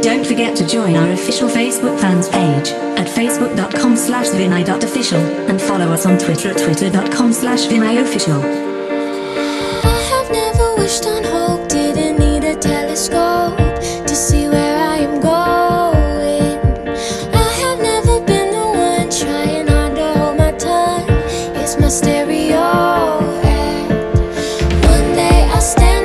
Don't forget to join our official Facebook fans page at facebook.com/vinai.official and follow us on Twitter at twitter.com/vinaiofficial. I have never wished on hope, didn't need a telescope to see where I am going. I have never been the one trying hard to hold my tongue. It's my stereo, and one day I'll stand